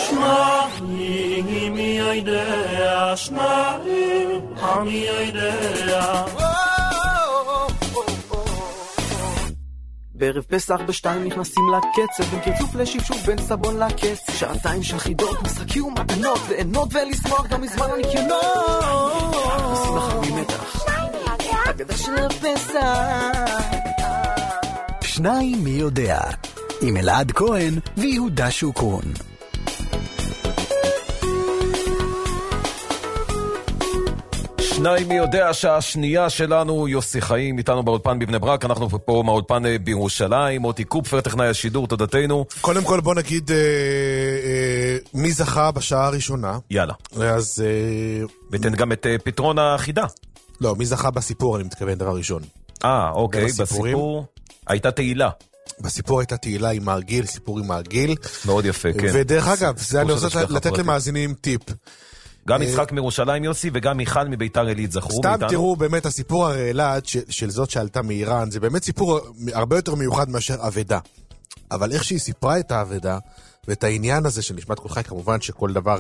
שניים, מי יודע, שניים, מי יודע. בערב פסח בשתיים נכנסים לקצב, בין קרצוף לשפשוף, בין סבון לקץ, שעתיים של חידות, משחקים ומתנות, ליהנות ולשמוח גם מזמן הניקיונות. עושים אחר ממתח, אגדה של הפסח. שניים מי יודע, עם אלעד כהן ויהודה שוקרון. שניים מי יודע, שהשנייה שלנו יוסי חיים איתנו באולפן בבני ברק, אנחנו פה מהאולפן בירושלים, מוטי קופפר טכנאי השידור, תודתנו. קודם כל בוא נגיד מי זכה בשעה הראשונה. יאללה. אז ותן גם את פתרון החידה. לא, מי זכה בסיפור, אני מתכוון דבר ראשון. אוקיי, בסיפור הייתה תהילה. בסיפור הייתה תהילה עם מרגיל, סיפור עם מרגיל. מאוד יפה, כן. ודרך אגב, זה אני רוצה לתת למאזינים טיפ. גם יצחק מירושלים יוסי וגם מיכל מביתר עילית זכרו סתם מאיתנו. תראו באמת הסיפור הרעלת של זאת שעלתה מאיראן, זה באמת סיפור הרבה יותר מיוחד מאשר עבדה. אבל איך שהיא סיפרה את העבדה ואת העניין הזה של נשמת כל חי, כמובן שכל דבר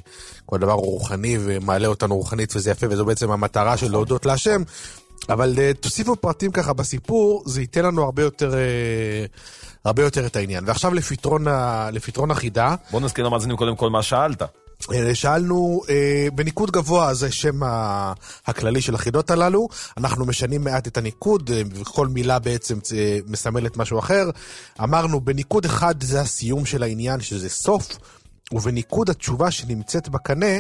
רוחני ומעלה אותנו רוחנית וזה יפה, וזו בעצם המטרה של להודות להשם, אבל תוסיפו פרטים ככה בסיפור, זה ייתן לנו הרבה יותר את העניין. ועכשיו לפתרון החידה. בוא נזכיר למאזינים קודם כל מה שאלת. שאלנו, בניקוד גבוה זה שם הכללי של החידות הללו, אנחנו משנים מעט את הניקוד, וכל מילה בעצם מסמלת משהו אחר. אמרנו, בניקוד אחד זה הסיום של העניין, שזה סוף, ובניקוד התשובה שנמצאת בקנה,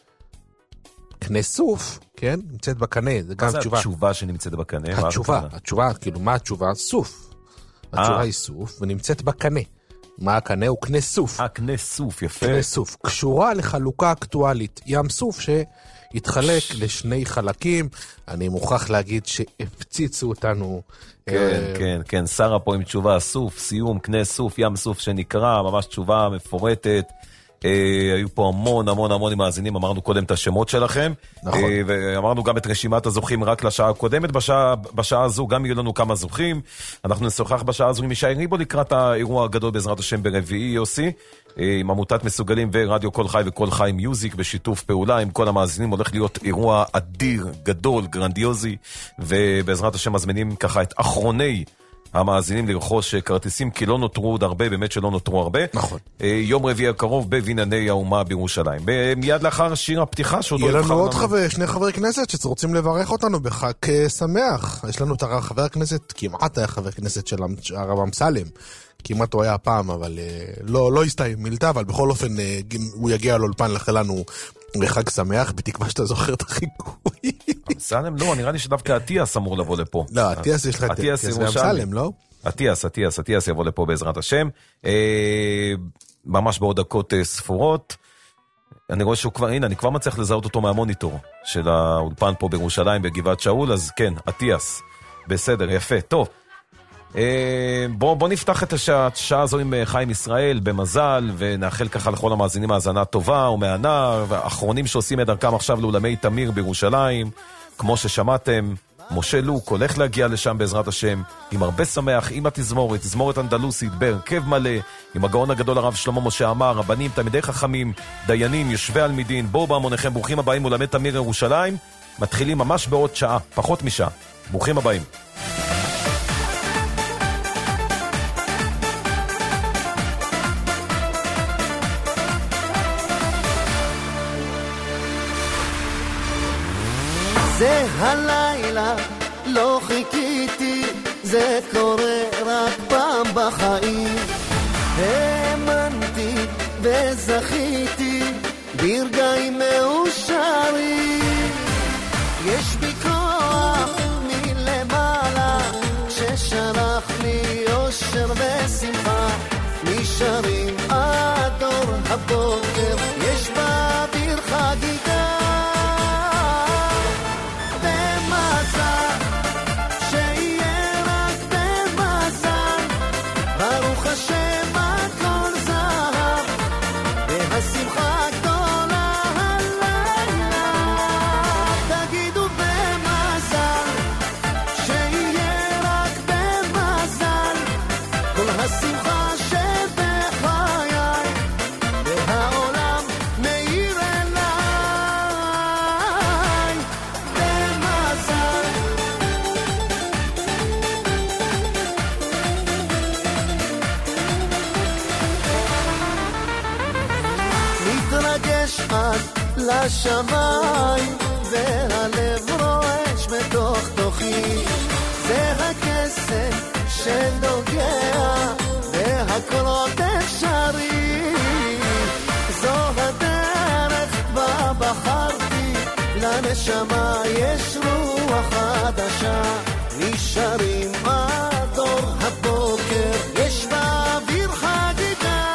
קנה סוף, כן? נמצאת בקנה, זה גם תשובה. מה זה התשובה שנמצאת בקנה? התשובה, כאילו, מה התשובה? סוף. התשובה היא סוף, ונמצאת בקנה. מה הקנה? הוא קנה סוף. קנה סוף, יפה. קנה סוף. קשורה לחלוקה אקטואלית. ים סוף שהתחלק לשני חלקים. אני מוכרח להגיד שהפציצו אותנו. כן. שרה פה עם תשובה סוף, סיום, קנה סוף, ים סוף שנקרא, ממש תשובה מפורטת. היו פה המון מאזינים, אמרנו קודם את השמות שלכם, נכון. ואמרנו גם את רשימת הזוכים רק לשעה הקודמת. בשעה הזו גם יהיו לנו כמה זוכים, אנחנו נשוחח בשעה הזו עם ישי ריבו לקראת האירוע הגדול בעזרת השם ברביעי יוסי, עם עמותת מסוגלים ורדיו כל חי וכל חי מיוזיק בשיתוף פעולה עם כל המאזינים. הולך להיות אירוע אדיר, גדול, גרנדיוזי, ובעזרת השם מזמינים ככה את אחרוני המאזינים לרכוש כרטיסים, כי לא נותרו עוד הרבה, באמת שלא נותרו הרבה. נכון. יום רביעי הקרוב בבנייני האומה בירושלים. מיד לאחר שיר הפתיחה שעוד יהיה לנו עוד שני חברי כנסת שרוצים לברך אותנו בחג שמח. יש לנו את חבר הכנסת, כמעט היה חבר כנסת של הרב אמסלם, כמעט הוא היה הפעם, אבל לא הסתיים מילתה, אבל בכל אופן הוא יגיע לאולפן לאחל לנו בחג שמח, בתקווה שאתה זוכר את החיקוי. אמסלם לא, נראה לי שדווקא עטיאס אמור לבוא לפה. לא, עטיאס יש לך את אמסלם, לא? עטיאס יבוא לפה בעזרת השם. ממש בעוד דקות ספורות. אני רואה שהוא כבר, הנה, אני כבר מצליח לזהות אותו מהמוניטור של האולפן פה בירושלים בגבעת שאול, אז כן, עטיאס. בסדר, יפה, טוב. בוא נפתח את השעה הזו עם חיים ישראל במזל, ונאחל ככה לכל המאזינים האזנה טובה ומענה, והאחרונים שעושים את דרכם עכשיו לאולמי תמיר בירושלים, כמו ששמעתם, משה לוק הולך להגיע לשם בעזרת השם, עם הרבה שמח, עם התזמורת, תזמורת אנדלוסית, בהרכב מלא, עם הגאון הגדול הרב שלמה משה עמאר, רבנים, תלמידי חכמים, דיינים, יושבי על מדין, בואו בהמוניכם, ברוכים הבאים אולמי תמיר ירושלים, מתחילים ממש בעוד שעה, פחות משעה, ברוכים הבאים. זה הלילה, לא חיכיתי, זה קורה רק פעם בחיים. האמנתי וזכיתי ברגעים מאושרים. יש בי כוח מלמעלה ששלח לי אושר ושמחה. נשארים עד אור הבוקר, יש באוויר חגיגה. השם הכל זהב, והשמחה גדולה הלילה. יש עד לשמיים, והלב רועש בתוך תוכי. זה הקסם שנוגע, והקולות אפשרי. זו הדרך בה בחרתי, לנשמה יש רוח חדשה. נשארים עד אור הבוקר, יש באוויר חגיגה.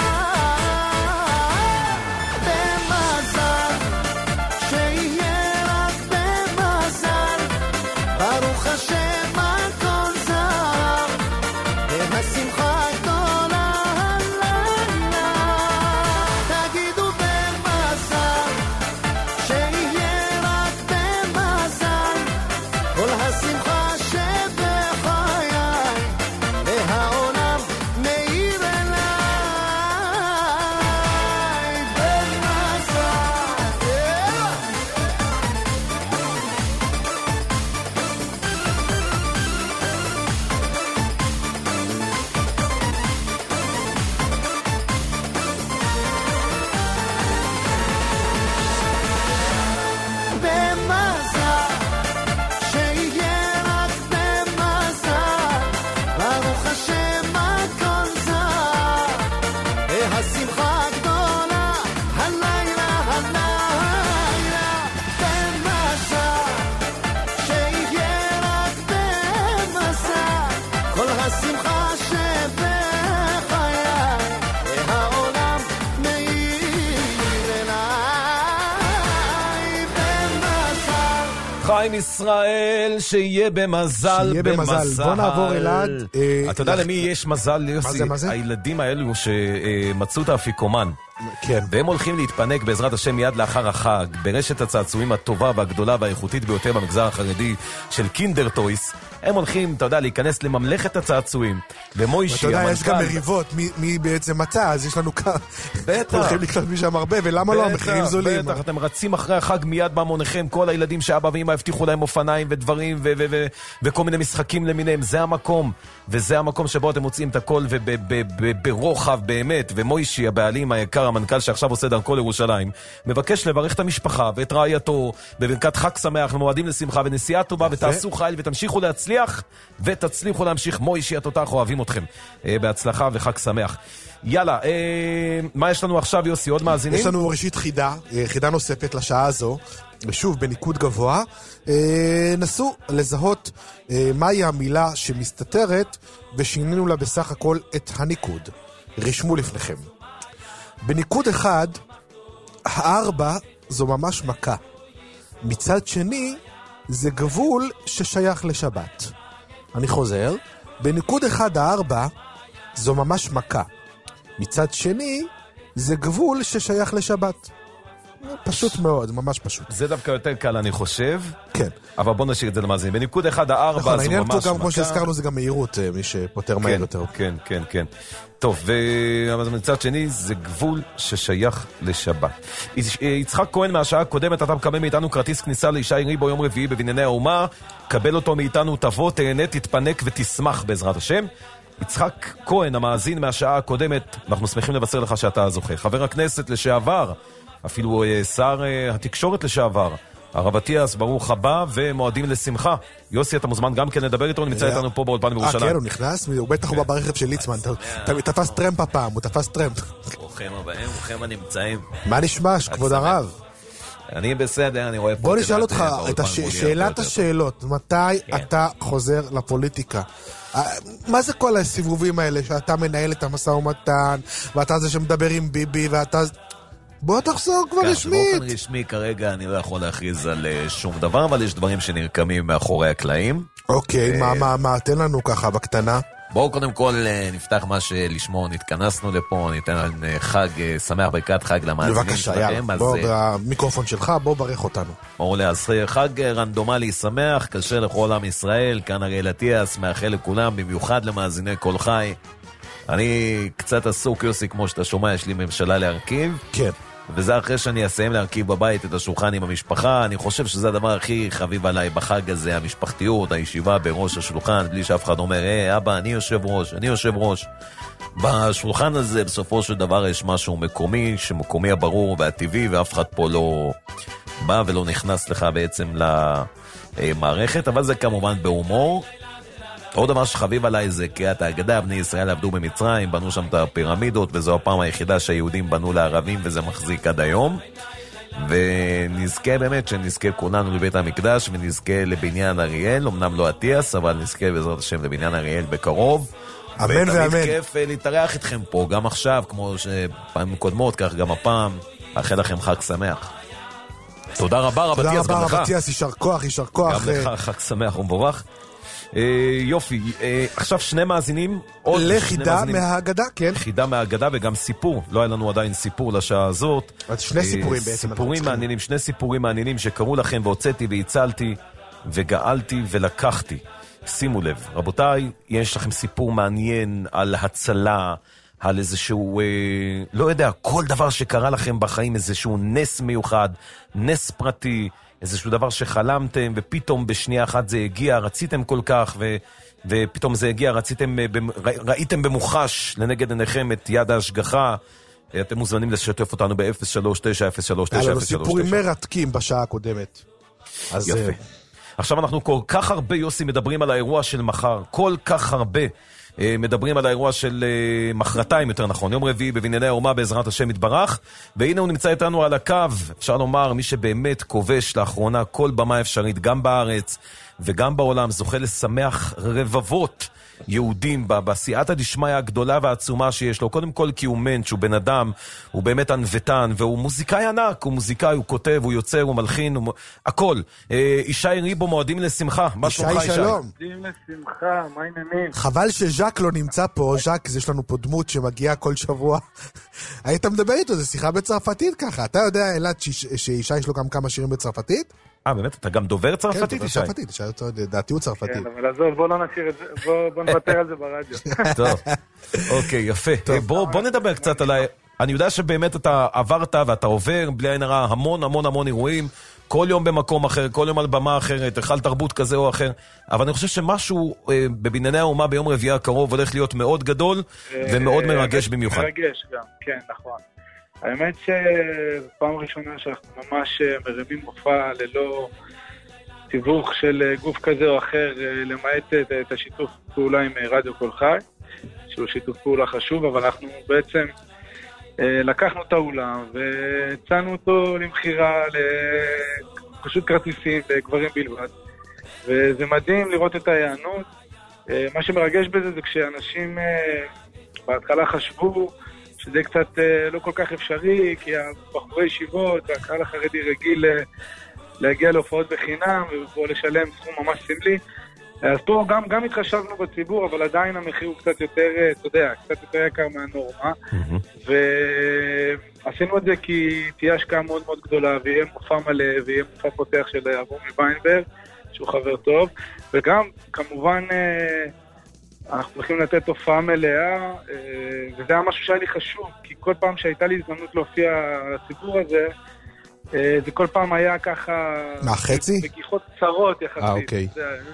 במזל, שיהיה רק במזל, ברוך השם הכל זר, והשמחה גדולה הלילה. תגידו במזל, שיהיה רק במזל, כל השמחה חיים ישראל, שיהיה במזל, שיהיה במזל. בוא נעבור אלעד. אתה יודע למי יש מזל, יוסי? מה זה? הילדים האלו שמצאו את האפיקומן. כן. והם הולכים להתפנק בעזרת השם מיד לאחר החג, ברשת הצעצועים הטובה והגדולה והאיכותית ביותר במגזר החרדי של קינדר טויס. הם הולכים, אתה יודע, להיכנס לממלכת הצעצועים. ומוישי, המנכ"ל... אתה יודע, יש גם מריבות, מי בעצם מצא, אז יש לנו כאן... בטח. הולכים לקנות משם הרבה, ולמה לא? המחירים זולים. בטח, אתם רצים אחרי החג מיד בהמוניכם, כל הילדים שאבא ואמא הבטיחו להם אופניים ודברים, וכל מיני משחקים למיניהם. זה המקום, וזה המקום שבו אתם מוצאים את הכל, וברוחב באמת. ומוישי, הבעלים היקר, המנכ"ל שעכשיו עושה דרכו לירושלים, מבקש לברך את המשפחה ואת רעייתו, בברכת חג שמח ומועדים לשמחה ונסיעה טובה, ותעשו חיל ותמשיכו להצליח, ותצליחו להמשיך. מוישי התותח, אוהבים אתכם. בהצלחה וחג שמח. יאללה, מה יש לנו עכשיו, יוסי? עוד מאזינים? יש לנו ראשית חידה נוספת לשעה הזו, ושוב בניקוד גבוה. נסו לזהות מהי המילה שמסתתרת, ושינינו לה בסך הכל את הניקוד. רשמו לפניכם. בניקוד אחד, 4 זו ממש מכה. מצד שני, זה גבול ששייך לשבת. אני חוזר, בניקוד 1, 4 זו ממש מכה. מצד שני, זה גבול ששייך לשבת. פשוט מאוד, ממש פשוט. זה דווקא יותר קל, אני חושב. כן. אבל בוא נשאיר את זה למאזין. בניקוד 1, 4 זו ממש מכה. העניין פה גם, כמו שהזכרנו, זה גם מהירות, מי שפותר מהר יותר. כן, כן, כן. טוב, ומצד שני, זה גבול ששייך לשבת. יצחק כהן מהשעה הקודמת, אתה מקבל מאיתנו כרטיס כניסה לישי ריבו יום רביעי בבנייני האומה. קבל אותו מאיתנו, תבוא, תהנה, תתפנק ותשמח בעזרת השם. יצחק כהן, המאזין מהשעה הקודמת, אנחנו שמחים לבשר לך שאתה זוכה. חבר הכנסת לשעבר, אפילו שר התקשורת לשעבר, הרב אטיאס, ברוך הבא ומועדים לשמחה. יוסי, אתה מוזמן גם כן לדבר איתו, נמצא איתנו פה באולפן בירושלים. כן, הוא נכנס, הוא בטח הוא ברכב של ליצמן. הוא תפס טרמפ הפעם, הוא תפס טרמפ. ברוכים הבאים, ברוכים הנמצאים. מה נשמע, כבוד הרב? אני בסדר, אני רואה פה... בוא נשאל אותך את שאלת השאלות, מתי אתה חוזר לפוליטיקה? מה זה כל הסיבובים האלה שאתה מנהל את המשא ומתן, ואתה זה שמדבר עם ביבי, ואתה... בוא תחזור כבר רשמית. באופן רשמי כרגע אני לא יכול להכריז על שום דבר, אבל יש דברים שנרקמים מאחורי הקלעים. אוקיי, מה, תן לנו ככה בקטנה. בואו קודם כל נפתח מה שלשמו נתכנסנו לפה, ניתן חג שמח, ברכת חג למאזינים. בבקשה, יאללה, בוא במיקרופון שלך, בוא ברך אותנו. מעולה, אז חג רנדומלי שמח, קשה לכל עם ישראל, כאן אריאל אטיאס, מאחל לכולם, במיוחד למאזיני כל חי. אני קצת עסוק, יוסי, כמו שאתה שומע, יש לי ממשלה להרכיב. כן. וזה אחרי שאני אסיים להרכיב בבית את השולחן עם המשפחה. אני חושב שזה הדבר הכי חביב עליי בחג הזה, המשפחתיות, הישיבה בראש השולחן, בלי שאף אחד אומר, אבא, אני יושב ראש. בשולחן הזה בסופו של דבר יש משהו מקומי, שמקומי הברור והטבעי, ואף אחד פה לא בא ולא נכנס לך בעצם למערכת, אבל זה כמובן בהומור. עוד דבר שחביב עליי זה קריאת ההגדה, בני ישראל עבדו במצרים, בנו שם את הפירמידות, וזו הפעם היחידה שהיהודים בנו לערבים, וזה מחזיק עד היום. ונזכה באמת שנזכה כולנו לבית המקדש, ונזכה לבניין אריאל, אמנם לא אטיאס, אבל נזכה בעזרת השם לבניין אריאל בקרוב. אמן ואמן. ותמיד כיף להתארח איתכם פה, גם עכשיו, כמו שפעמים קודמות, כך גם הפעם. אאחל לכם חג שמח. תודה רבה רב אטיאס, גם לך. תודה רבה רב אטיאס, יישר כוח. גם לך חג שמח ומבורך. יופי, עכשיו שני מאזינים. לחידה מההגדה, כן. חידה מההגדה וגם סיפור. לא היה לנו עדיין סיפור לשעה הזאת. שני סיפורים בעצם. סיפורים מעניינים, שני סיפורים מעניינים שקראו לכם והוצאתי והצלתי וגאלתי ולקחתי. שימו לב, רבותיי, יש לכם סיפור מעניין על הצלה, על איזשהו, לא יודע, כל דבר שקרה לכם בחיים, איזשהו נס מיוחד, נס פרטי, איזשהו דבר שחלמתם, ופתאום בשנייה אחת זה הגיע, רציתם כל כך, ופתאום זה הגיע, ראיתם במוחש לנגד עיניכם את יד ההשגחה. אתם מוזמנים לשתף אותנו ב-03-903-903. היה לנו סיפורים מרתקים בשעה הקודמת. יפה. עכשיו אנחנו כל כך הרבה, יוסי, מדברים על האירוע של מחר, כל כך הרבה מדברים על האירוע של מחרתיים, יותר נכון, יום רביעי בבנייני האומה בעזרת השם יתברך, והנה הוא נמצא איתנו על הקו, אפשר לומר, מי שבאמת כובש לאחרונה כל במה אפשרית, גם בארץ וגם בעולם, זוכה לשמח רבבות יהודים בסייעתא דשמיא הגדולה והעצומה שיש לו, קודם כל כי הוא מנץ', הוא בן אדם, הוא באמת ענוותן, והוא מוזיקאי ענק, הוא מוזיקאי, הוא כותב, הוא יוצר, הוא מלחין, הכל. ישי ריבו, מועדים לשמחה, מה שלומך ישי? שלום. מועדים לשמחה, מה העניינים? חבל שז'ק לא נמצא פה, ז'ק, יש לנו פה דמות שמגיעה כל שבוע. היית מדבר איתו, זה שיחה בצרפתית ככה, אתה יודע אלעד שישי יש לו גם כמה שירים בצרפתית? באמת? אתה גם דובר צרפתית, ישי? כן, דובר צרפתית, דעתי הוא צרפתי. כן, אבל עזוב, בוא לא נשאיר את זה, בוא נוותר על זה ברדיו. טוב, אוקיי, יפה. בוא נדבר קצת עליי. אני יודע שבאמת אתה עברת ואתה עובר, בלי עין הרע, המון אירועים, כל יום במקום אחר, כל יום על במה אחרת, החל תרבות כזה או אחר, אבל אני חושב שמשהו בבנייני האומה ביום רביעי הקרוב הולך להיות מאוד גדול ומאוד מרגש במיוחד. מרגש גם, כן, נכון. האמת שפעם ראשונה שאנחנו ממש מרימים מופע ללא תיווך של גוף כזה או אחר, למעט את השיתוף פעולה עם רדיו כל חי, שהוא שיתוף פעולה חשוב, אבל אנחנו בעצם לקחנו את האולם והצענו אותו למחירה פשוט כרטיסים לגברים בלבד, וזה מדהים לראות את ההיענות. מה שמרגש בזה זה כשאנשים בהתחלה חשבו שזה קצת לא כל כך אפשרי, כי הבחורי ישיבות והקהל החרדי רגיל להגיע להופעות בחינם ופה לשלם סכום ממש סמלי. אז פה גם התחשבנו בציבור, אבל עדיין המחיר הוא קצת יותר, אתה יודע, קצת יותר יקר מהנורמה. ועשינו את זה כי תהיה השקעה מאוד מאוד גדולה, ויהיה מופע מלא, ויהיה מופע פותח של אברומי ויינברג, שהוא חבר טוב. וגם, כמובן, אנחנו צריכים לתת הופעה מלאה, וזה היה משהו שהיה לי חשוב, כי כל פעם שהייתה לי הזדמנות להופיע לציבור הזה, זה כל פעם היה ככה... מהחצי? בגיחות צרות יחסית. אוקיי.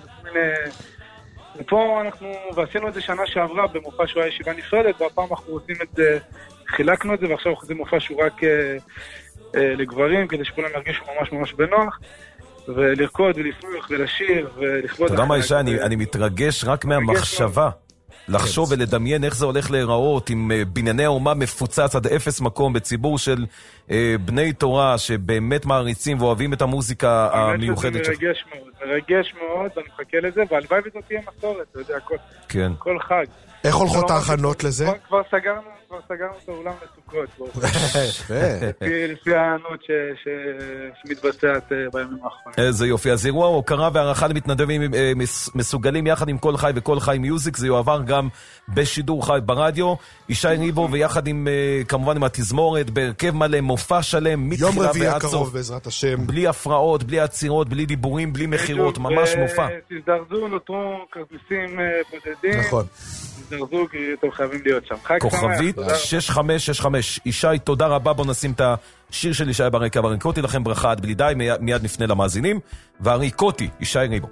ופה אנחנו, ועשינו את זה שנה שעברה במופע שהוא היה ישיבה נפרדת, והפעם אנחנו עושים את זה, חילקנו את זה, ועכשיו זה מופע שהוא רק לגברים, כדי שכולם ירגישו ממש ממש בנוח, ולרקוד ולשמוח ולשיר ולכבוד... אתה יודע מה ישי, אני מתרגש רק מהמחשבה. לחשוב ולדמיין איך זה הולך להיראות עם בנייני האומה מפוצץ עד אפס מקום בציבור של בני תורה שבאמת מעריצים ואוהבים את המוזיקה המיוחדת שלך. מרגש מאוד, אני מחכה לזה, והלוואי וזאת תהיה מסורת, אתה יודע, כל חג. איך הולכות ההכנות לזה? כבר סגרנו את האולם לסוכות. לפי הענות שמתבצעת בימים האחרונים. איזה יופי. אז אירוע הוקרה והערכה למתנדבים מסוגלים יחד עם כל חי וכל חי מיוזיק. זה יועבר גם בשידור חי ברדיו. ישי ריבו ויחד עם, כמובן עם התזמורת, בהרכב מלא, מופע שלם, מתחילה ועד סוף. יום רביעי הקרוב בעזרת השם. בלי הפרעות, בלי עצירות, בלי דיבורים, בלי מחירות, ממש מופע. תזדרזו, נותרו כרטיסים בודדים. נכון. תזדרזו, כי אתם חייבים להיות שם. חג שמח. כוכבית 6565. ישי, תודה רבה. בוא נשים את השיר של ישי ברקע. והריקותי לכם ברכה עד בלי די, מיד נפנה למאזינים. והריקותי, ישי ריבו.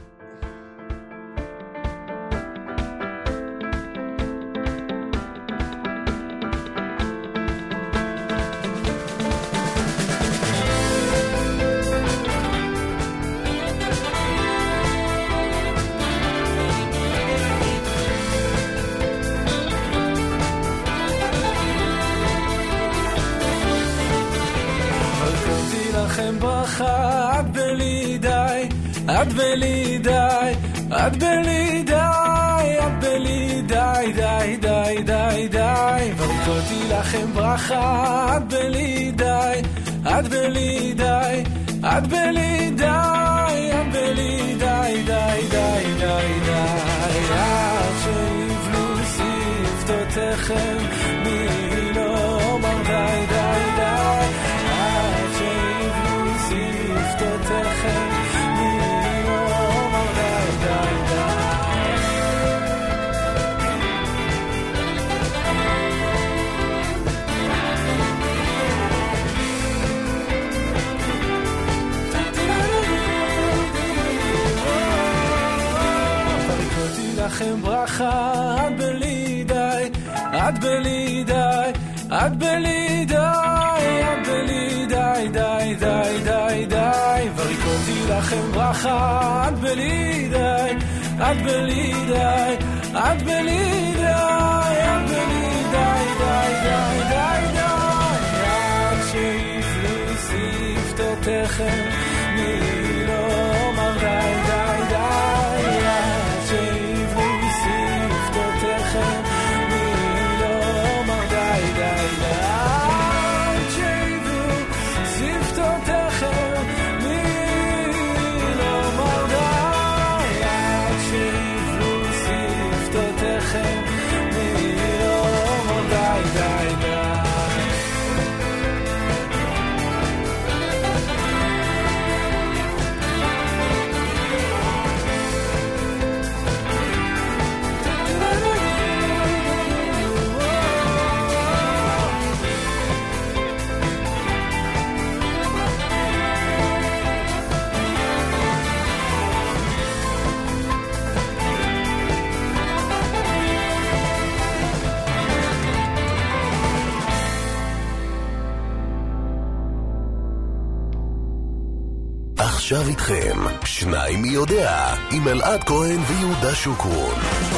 עד בלי די, עד בלי די, עד בלי די, די, די, די, די, וריקותי לכם ברכה, עד בלי די, עד בלי די, עד בלי די, עד בלי די, די, די, די, די, עד שיבלו שפתותיכם, מי לא אומר די, די, די, עד שיבלו שפתותיכם, לכם ברכה, עד בלי די, עד בלי די, עד בלי די, עד בלי די, די, די, די, די, וריקותי לכם ברכה, עד בלי די, עד בלי די, עד בלי די, עד בלי די, די, די, די, די, עד שיפלו שפתותיכם, מי לא אומר די, די, די, עד שיפלו שפתותיכם, מי לא אומר די, די, די, עד שיפלו שפתותיכם, מי לא אומר די, עד שיפלו שפתותיכם, מי לא אומר די, די, די. עכשיו איתכם, שניים מי יודע, עם אלעד כהן ויהודה שוקרון.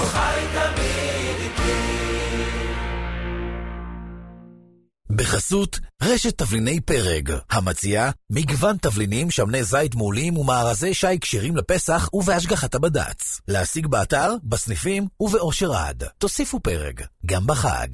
בחסות רשת תבליני פרג, המציעה מגוון תבלינים, שמני זית מעולים ומארזי שי קשירים לפסח ובהשגחת הבד"ץ. להשיג באתר, בסניפים ובאושר עד. תוסיפו פרג, גם בחג.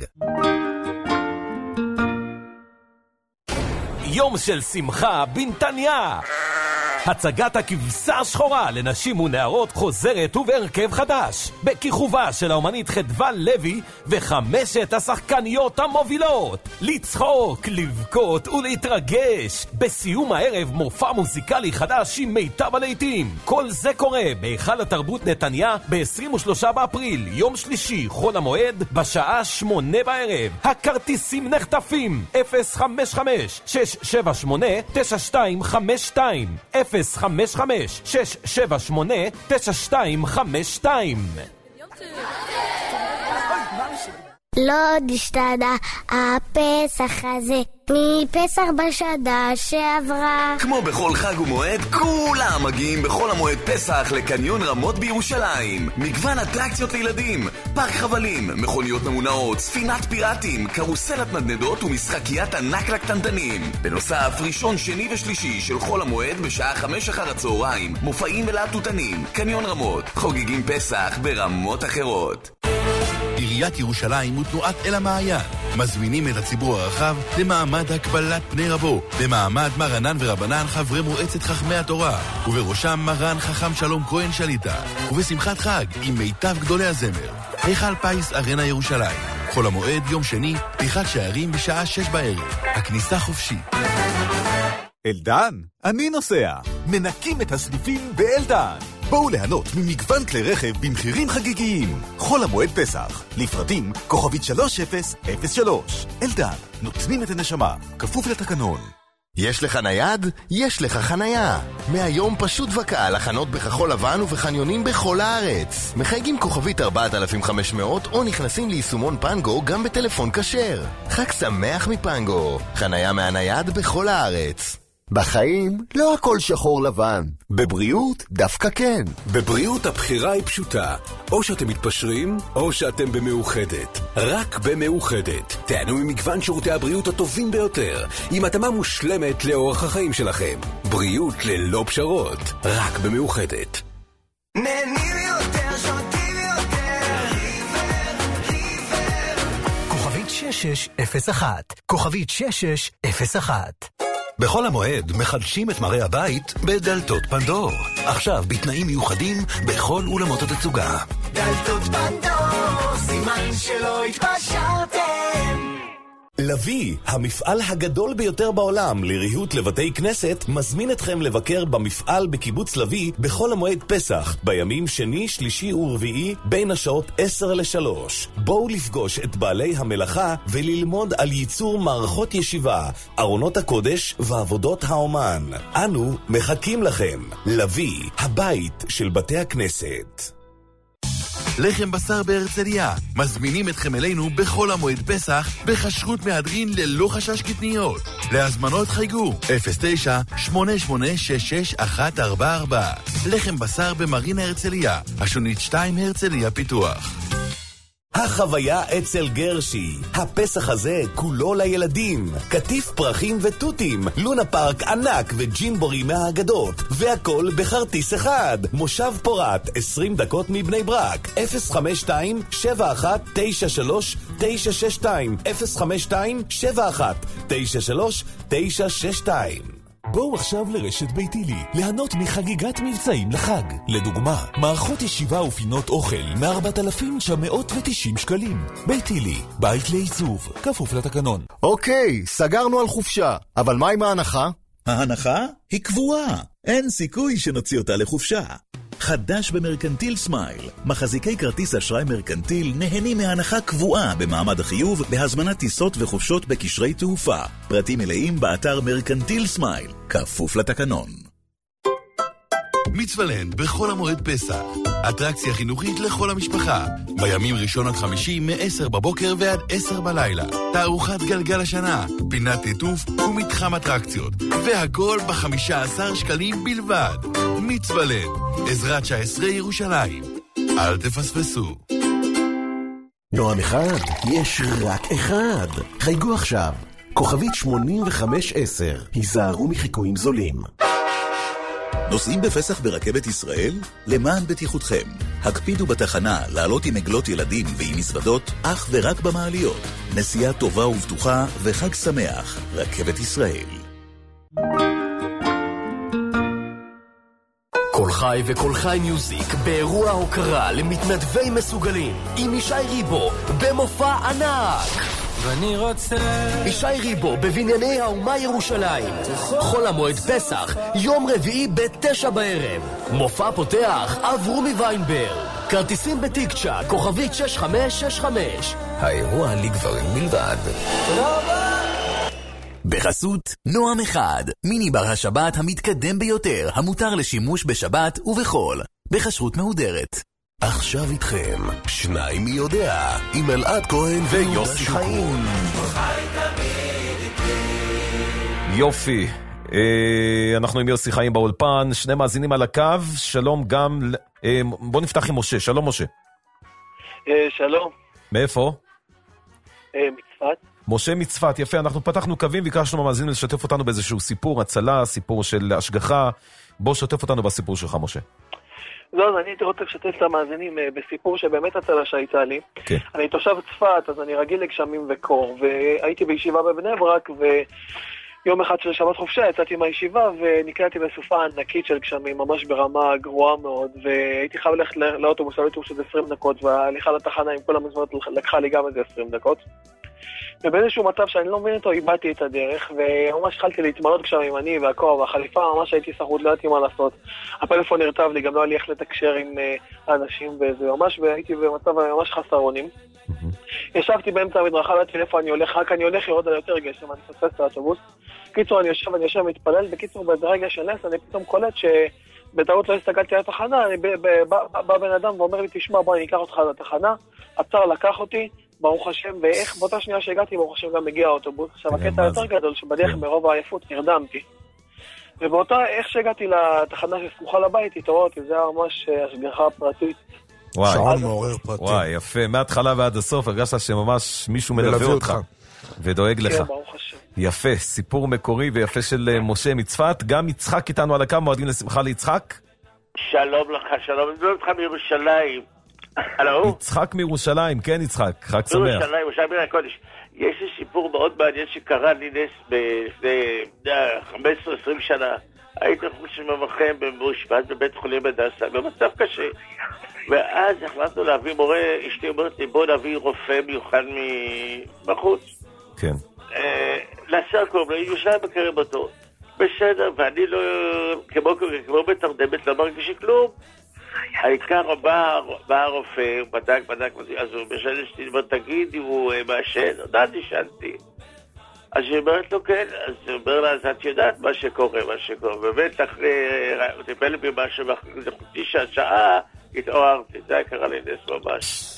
יום של שמחה בנתניה. הצגת הכבשה השחורה לנשים ונערות חוזרת ובהרכב חדש, בכיכובה של האומנית חדווה לוי וחמשת השחקניות המובילות. לצחוק, לבכות ולהתרגש. בסיום הערב מופע מוזיקלי חדש עם מיטב הלהיטים. כל זה קורה בהיכל התרבות נתניה ב-23 באפריל, יום שלישי, חול המועד, בשעה 8 בערב. הכרטיסים נחטפים. 055-678-9252 055-678-9252. לא השתנה הפסח הזה מפסח בשנה שעברה. כמו בכל חג ומועד, כולם מגיעים בכל המועד פסח לקניון רמות בירושלים. מגוון אטרקציות לילדים, פארק חבלים, מכוניות ממונעות, ספינת פיראטים, קרוסלת נדנדות ומשחקיית ענק לקטנטנים. בנוסף, ראשון, שני ושלישי של חול המועד בשעה 5 אחר הצהריים, מופעים ולהטוטנים. קניון רמות, חוגגים פסח ברמות אחרות. עיריית ירושלים ותנועת אל המעיין מזמינים את הציבור הרחב למעמד הקבלת פני רבו, במעמד מרנן ורבנן חברי מועצת חכמי התורה, ובראשם מרן חכם שלום כהן שליטה, ובשמחת חג עם מיטב גדולי הזמר. היכל פייס ארנה ירושלים, חול המועד יום שני, פתיחת שערים בשעה 6 בערב. הכניסה חופשית. אלדן, אני נוסע. מנקים את הסניפים באלדן. בואו ליהנות ממגוון כלי רכב במחירים חגיגיים. חול המועד פסח. לפרטים כוכבית 3003. אלדן, נותנים את הנשמה. כפוף לתקנון. יש לך נייד? יש לך חנייה. מהיום פשוט וקל לחנות בכחול לבן ובחניונים בכל הארץ. מחייגים כוכבית 4500 או נכנסים ליישומון פנגו גם בטלפון כשר. חג שמח מפנגו. חנייה מהנייד בכל הארץ. בחיים לא הכל שחור לבן. בבריאות דווקא כן. בבריאות הבחירה היא פשוטה. או שאתם מתפשרים, או שאתם במאוחדת. רק במאוחדת. תענו ממגוון שירותי הבריאות הטובים ביותר, עם התאמה מושלמת לאורח החיים שלכם. בריאות ללא פשרות. רק במאוחדת. נהנים יותר, שותים יותר. ריבר. כוכבית 6601. כוכבית 6601. בכל המועד מחדשים את מראה הבית בדלתות פנדור. עכשיו בתנאים מיוחדים בכל אולמות התצוגה. דלתות פנדור, סימן שלא התפשרתם. לוי, המפעל הגדול ביותר בעולם לריהוט לבתי כנסת, מזמין אתכם לבקר במפעל בקיבוץ לוי בכל המועד פסח, בימים שני, שלישי ורביעי, בין השעות 10 ל-3. בואו לפגוש את בעלי המלאכה וללמוד על ייצור מערכות ישיבה, ארונות הקודש ועבודות האומן. אנו מחכים לכם. לוי, הבית של בתי הכנסת. לחם בשר בהרצליה, מזמינים אתכם אלינו בכל המועד פסח בכשרות מהדרין ללא חשש קטניות. להזמנות חייגו 09-8866-144. לחם בשר במרינה הרצליה, השונית 2 הרצליה פיתוח. החוויה אצל גרשי. הפסח הזה כולו לילדים. כתיף פרחים וטוטים, לונה פארק ענק וג'ינבורי מהאגדות, והכל בחרטיס אחד. מושב פורת, 20 דקות מבני ברק. 052-7193-962. 052-7193-962. בואו עכשיו לרשת ביתילי, ליהנות מחגיגת מבצעים לחג. לדוגמה, מערכות ישיבה ופינות אוכל מ-4,990 שקלים. ביתילי, בית לעיצוב, כפוף לתקנון. אוקיי, סגרנו על חופשה, אבל מה עם ההנחה? ההנחה היא קבועה. אין סיכוי שנוציא אותה לחופשה. חדש במרקנטיל סמייל. מחזיקי כרטיס אשראי מרקנטיל נהנים מהנחה קבועה במעמד החיוב בהזמנת טיסות וחופשות בקשרי תעופה. פרטים מלאים באתר מרקנטיל סמייל. כפוף לתקנון. מצוולנד בכל המועד פסח. אטרקציה חינוכית לכל המשפחה. בימים ראשון עד חמישי מ-10 בבוקר ועד 10 בלילה. תערוכת גלגל השנה, פינת ליטוף ומתחם אטרקציות. והכל ב-15 שקלים בלבד. מצוולנד, עזרת 19 ירושלים. אל תפספסו. נועם אחד, יש רק אחד. חייגו עכשיו. כוכבית 8510. היזהרו מחיקויים זולים. נוסעים בפסח ברכבת ישראל? למען בטיחותכם. הקפידו בתחנה לעלות עם עגלות ילדים ועם מזוודות אך ורק במעליות. נסיעה טובה ובטוחה וחג שמח. רכבת ישראל. כל חי וכל חי מיוזיק באירוע הוקרה למתנדבי מסוגלים עם ישי ריבו במופע ענק. ואני רוצה ישי ריבו בבנייני האומה ירושלים. חול המועד פסח, יום רביעי ב-9 בערב. מופע פותח אברומי ויינברג. כרטיסים בטיקצ'ה, כוכבית 6565. האירוע לגברים בלבד. תודה רבה. בחסות נועם אחד, מיני בר השבת המתקדם ביותר, המותר לשימוש בשבת ובחול, בכשרות מהודרת. עכשיו איתכם, שניים מי יודע, עם אלעד כהן ויוסי חיים. יופי, אנחנו עם יוסי חיים באולפן, שני מאזינים על הקו, שלום גם, בוא נפתח עם משה, שלום משה. שלום. מאיפה? מצפת. משה מצפת, יפה, אנחנו פתחנו קווים, ביקשנו מהמאזינים לשתף אותנו באיזשהו סיפור, הצלה, סיפור של השגחה, בוא שתף אותנו בסיפור שלך משה. לא, אז אני הייתי רוצה לשתף את המאזינים בסיפור שבאמת הצלה שהייתה לי. כן. אני תושב צפת, אז אני רגיל לגשמים וקור, והייתי בישיבה בבני ברק, ויום אחד של שבת חופשה יצאתי מהישיבה, ונקלעתי בסופה ענקית של גשמים, ממש ברמה גרועה מאוד, והייתי חייב ללכת לאוטובוס, לאוטובוס של 20 דקות, וההליכה לתחנה עם כל המזמנות לקחה לי גם איזה 20 דקות. ובאיזשהו מצב שאני לא מבין אותו, איבדתי את הדרך, וממש התחלתי להתמלות כשם אני והכובע והחליפה, ממש הייתי סחוט, לא ידעתי מה לעשות. הפלאפון נרטב לי, גם לא היה לי איך לתקשר עם האנשים, וזה ממש, והייתי במצב ממש חסר אונים. ישבתי באמצע המדרכה, לא ידעתי לאיפה אני הולך, רק אני הולך יורד על יותר גשם, אני מפספס את האוטובוס. קיצור, אני יושב, מתפלל, בקיצור, ברגע של נס, אני פתאום קולט שבטעות לא הסתכלתי על התחנה, בא בן אדם ואומר לי, תשמע, בוא, אני אקח אותך לתחנה, עצר, לקח אותי, ברוך השם, ואיך באותה שנייה שהגעתי, ברוך השם גם הגיע האוטובוס. עכשיו, הקטע יותר גדול, שבדרך מרוב העייפות נרדמתי. ובאותה, איך שהגעתי לתחנה שסמוכה לבית, התעוררתי, זה היה ממש השגחה פרטית. שעון מעורר פרטי. וואי, יפה, מההתחלה ועד הסוף, הרגשת שממש מישהו מלווה אותך. ודואג לך. כן, ברוך השם. יפה, סיפור מקורי ויפה של משה מצפת. גם יצחק איתנו על הקו, מועדים לשמחה ליצחק. שלום לך, שלום. אני מדבר אותך מירושלים. הלו? יצחק מירושלים, כן יצחק, חג שמח. מירושלים, ירושלים מן הקודש. יש לי סיפור מאוד מעניין שקרה לי נס לפני 15-20 שנה. הייתי חוץ ממכם במאושפז בבית חולים בדסה, במצב קשה. ואז החלטנו להביא מורה, אשתי אומרת לי, בוא נביא רופא מיוחד מבחוץ. כן. לסרקום, לירושלים בקרב אותו. בסדר, ואני לא, כמו בתרדמת, לא מרגיש כלום. העיקר בא הרופא, הוא בדק, אז הוא משנה שתי, תגיד אם הוא מעשן, עדיין נשאלתי. אז היא אומרת לו כן, אז הוא אומר לה, אז את יודעת מה שקורה, באמת אחרי, הוא טיפל בי משהו, ואחרי חצי שעה, התעוררתי, זה היה קרה לי נס ממש.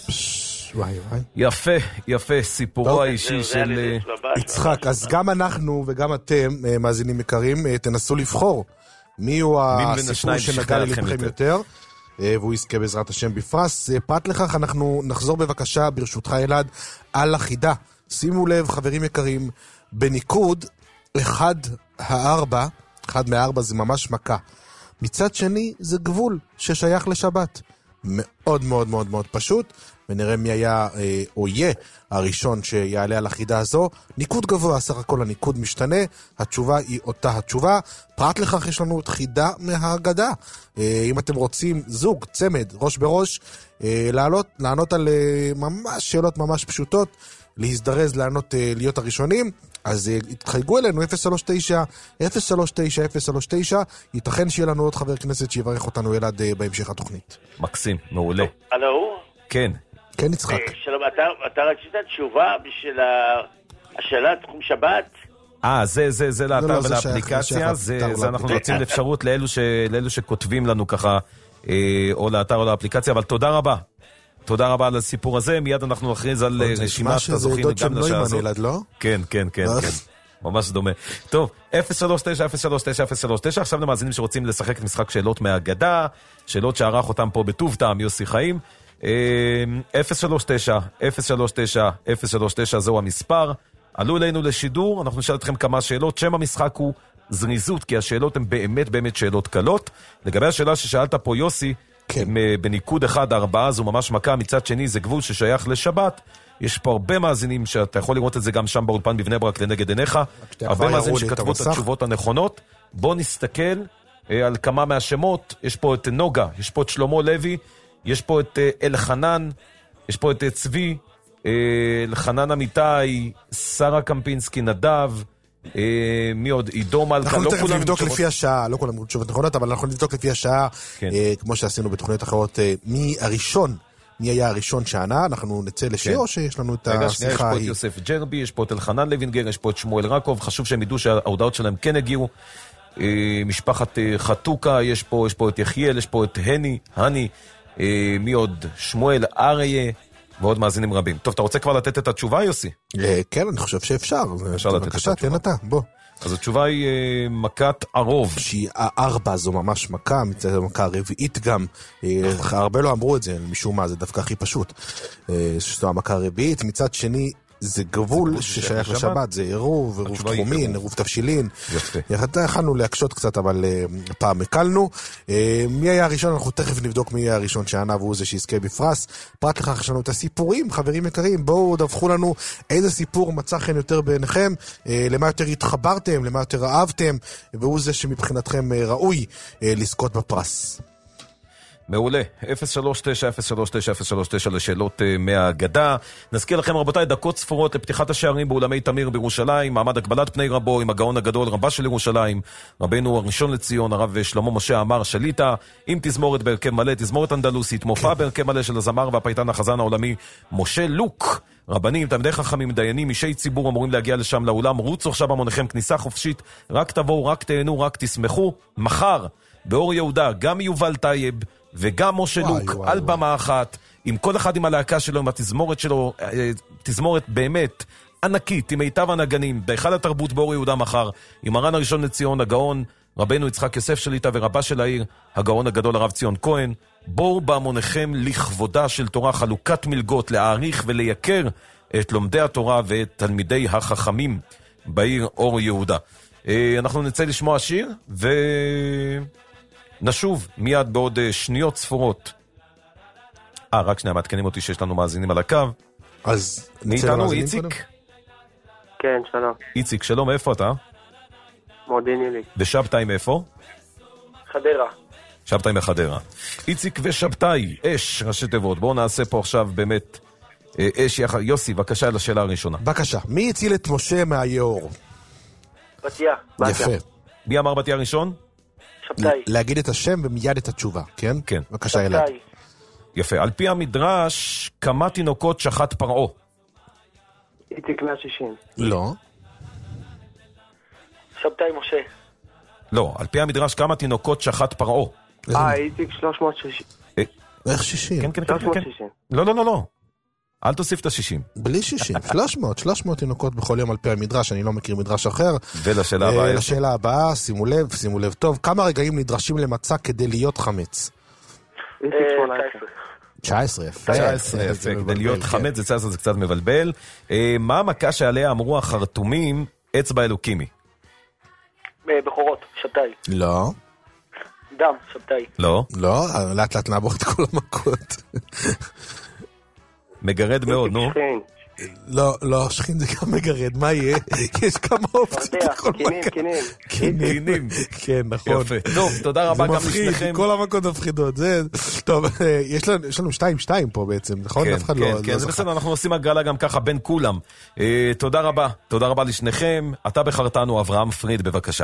יפה, סיפורו האישי של יצחק. אז גם אנחנו וגם אתם, מאזינים יקרים, תנסו לבחור מי הוא הסיפור שנגע ללבכם יותר, והוא יזכה בעזרת השם בפרס. פרט לכך, אנחנו נחזור בבקשה, ברשותך אלעד, על החידה. שימו לב, חברים יקרים, בניקוד 1/4, 1 מ-4 זה ממש מכה. מצד שני, זה גבול ששייך לשבת. מאוד מאוד מאוד מאוד פשוט, ונראה מי היה או יהיה הראשון שיעלה על החידה הזו. ניקוד גבוה, סך הכל הניקוד משתנה, התשובה היא אותה התשובה. פרט לכך יש לנו את חידה מההגדה. אם אתם רוצים זוג, צמד, ראש בראש, לענות על ממש שאלות ממש פשוטות, להזדרז, לענות, להיות הראשונים, אז התחייגו אלינו 039-039-039, ייתכן שיהיה לנו עוד חבר כנסת שיברך אותנו אלעד בהמשך התוכנית. מקסים, מעולה. הלו? כן. כן יצחק. שלום, אתה רצית תשובה בשביל השאלה תחום שבת? זה לאתר ולאפליקציה, זה אנחנו רוצים לאפשרות לאלו שכותבים לנו ככה, או לאתר או לאפליקציה, אבל תודה רבה. תודה רבה על הסיפור הזה, מיד אנחנו נכריז על רשימת הזוכים גם לשעה הזאת. כן, ממש דומה. טוב, 039-039-039, עכשיו למאזינים שרוצים לשחק את משחק שאלות מהאגדה, שאלות שערך אותם פה בטוב טעם יוסי חיים, 039-039-039, זהו המספר, עלו אלינו לשידור, אנחנו נשאל אתכם כמה שאלות, שם המשחק הוא זריזות, כי השאלות הן באמת שאלות קלות. לגבי השאלה ששאלת פה יוסי, בניקוד 1/4 זו ממש מכה, מצד שני זה גבול ששייך לשבת. יש פה הרבה מאזינים שאתה יכול לראות את זה גם שם באולפן בבני ברק לנגד עיניך, הרבה מאזינים שכתבו את התשובות הנכונות. בוא נסתכל על כמה מהשמות. יש פה את נוגה, יש פה את שלמה לוי, יש פה את אלחנן, יש פה את צבי, אלחנן אמיתי, שרה קמפינסקי, נדב, מי עוד? עידו מלכה. אנחנו תכף נבדוק לפי השעה, לא כולם תשובות נכונות, אבל אנחנו נבדוק לפי השעה, כמו שעשינו בתוכניות אחרות, מי היה הראשון שענה. אנחנו נצא לשיר או שיש לנו את השיחה? יש פה את יוסף ג'רבי, יש פה את אלחנן לוינגר, יש פה את שמואל רקוב, חשוב שהם ידעו שההודעות שלהם כן הגיעו. משפחת חתוקה, יש פה את יחיאל, יש פה את הני, מי עוד? שמואל אריה, ועוד מאזינים רבים. טוב, אתה רוצה כבר לתת את התשובה, יוסי? כן, אני חושב שאפשר. בבקשה, תן אתה, בוא. אז התשובה היא מכת ערוב. שהיא 4, זו ממש מכה, זו מכה רביעית גם. הרבה לא אמרו את זה, משום מה, זה דווקא הכי פשוט. שזו המכה רביעית, מצד שני, זה גבול ששייך לשבת, זה עירוב, עירוב תחומין, עירוב תפשילין. יפה. יכלנו להקשות קצת, אבל פעם הקלנו. מי היה הראשון? אנחנו תכף נבדוק מי היה הראשון שענה, והוא זה שיזכה בפרס. פרט לכך יש לנו את הסיפורים, חברים יקרים, בואו דווחו לנו איזה סיפור מצא חן יותר בעיניכם, למה יותר התחברתם, למה יותר אהבתם, והוא זה שמבחינתכם ראוי לזכות בפרס. מעולה, 039-039-039 לשאלות מהאגדה. נזכיר לכם רבותיי, דקות ספורות לפתיחת השערים באולמי תמיר בירושלים, מעמד הקבלת פני רבו עם הגאון הגדול, רבה של ירושלים, רבנו הראשון לציון, הרב שלמה משה עמר שליטה, עם תזמורת בהרכב מלא, תזמורת אנדלוסית, מופע בהרכב מלא של הזמר והפייטן החזן העולמי משה לוק. רבנים, תלמידי חכמים, דיינים, אישי ציבור אמורים להגיע לשם לאולם. רוצו עכשיו המוניכם, כניסה חופשית, רק תבואו, רק תהנו, רק תשמחו. מחר באור יהודה גם יובל טייב וגם משה לוק על במה אחת, עם כל אחד עם הלהקה שלו, עם התזמורת שלו, תזמורת באמת ענקית, עם מיטב הנגנים, בהיכל התרבות באור יהודה מחר, עם מרן הראשון לציון, הגאון רבנו יצחק יוסף שליטה ורבה של העיר, הגאון הגדול הרב ציון כהן. בואו בהמוניכם לכבודה של תורה, חלוקת מלגות, להעריך ולייקר את לומדי התורה ואת תלמידי החכמים בעיר אור יהודה. אנחנו נצא לשמוע שיר ונשוב מיד בעוד שניות ספורות. רק שנייה, מעדכנים אותי שיש לנו מאזינים על הקו. אז מאיתנו איציק? כן, שלום. איציק, שלום, איפה אתה? מודיעין עילית. ושבתאי מאיפה? חדרה. שבתאי מחדרה. איציק ושבתאי, אש, ראשי תיבות. בואו נעשה פה עכשיו באמת אש יחד. יוסי, בבקשה לשאלה הראשונה. בבקשה, מי הציל את משה מהיאור? בתיה. יפה. מי אמר בתיה ראשון? שבתאי. להגיד את השם ומיד את התשובה, כן? כן. בבקשה, ילד. יפה. על פי המדרש, כמה תינוקות שחט פרעה? איציק 160. לא. שבתאי משה. לא, על פי המדרש, כמה תינוקות שחט פרעה? איציק 360. איך 60? כן, כן, כן. 360. לא. אל תוסיף את ה-60. בלי 60, 300 תינוקות בכל יום על פי המדרש, אני לא מכיר מדרש אחר. ולשאלה הבאה. לשאלה הבאה, שימו לב טוב, כמה רגעים נדרשים למצה כדי להיות חמץ? 19, יפה. 19, כדי להיות חמץ, זה קצת מבלבל. מה המכה שעליה אמרו החרטומים אצבע אלוקימי? בחורות, שבתאי. לא. דם, שבתאי. לא. לאט לאט נעבור את כל המכות. מגרד מאוד, נו. לא, שכין זה גם מגרד, מה יהיה? יש כמה אופציות לכל מכה. קינים. כן, נכון. יפה. טוב, תודה רבה גם לשניכם. כל המכות מפחידות. טוב, יש לנו 2-2 פה בעצם, נכון? אף אחד לא... כן, זה בסדר, אנחנו עושים הגרלה גם ככה בין כולם. תודה רבה לשניכם. אתה בחרתנו, אברהם פריד, בבקשה.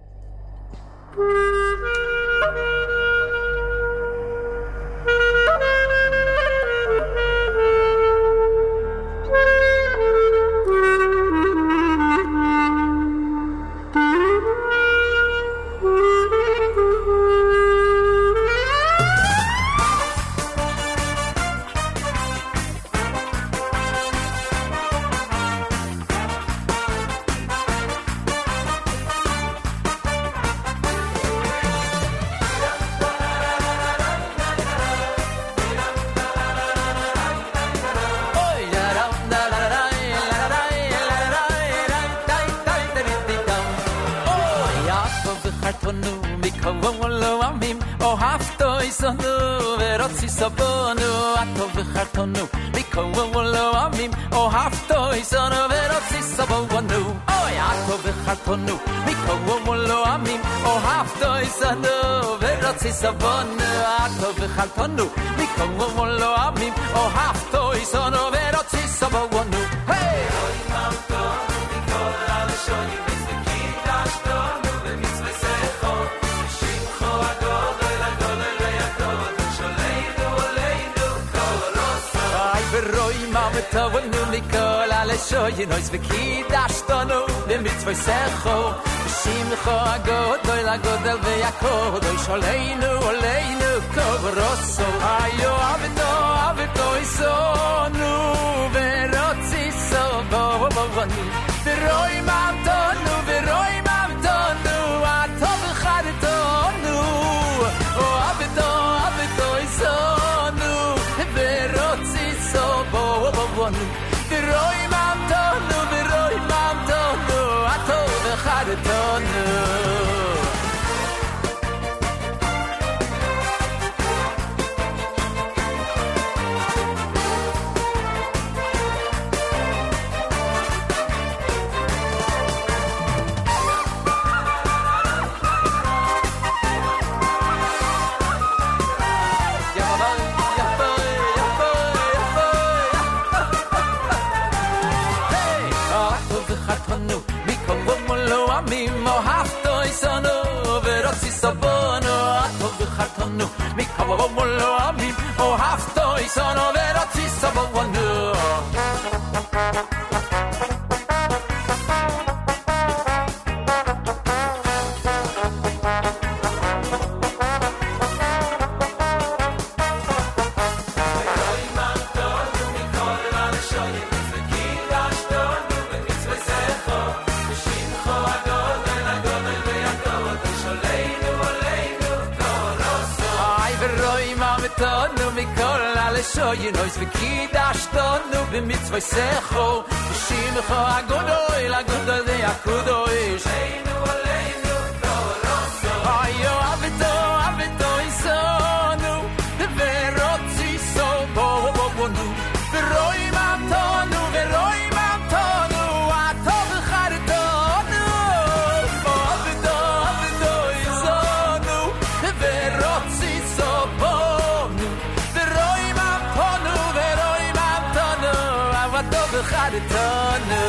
You know it's Vicky Dashtonu the mitzvah secho Shimcho agodol agodel ve'yakodol Sholeinu oleinu kovroso Ayo avito isonu Verotzi sobo Veroi mamtonu Atov chartonu Avito isonu Verotzi sobo Veroi mamtonu Atov chartonu עמים אוהבתו איסנו ורוצי סבונו הטוב וחתנו מקבו מול עמים אוהבתו איסנו ורוצי סבונו shoy nois vikidash tonu bimitzvay secho shimcho agodoy la godoy de akudoy sheinu aleinu koloso ayo avito isonu de verotzi so bobonu veroi matonu atov khartonu avito isonu de verotzi so חרטנו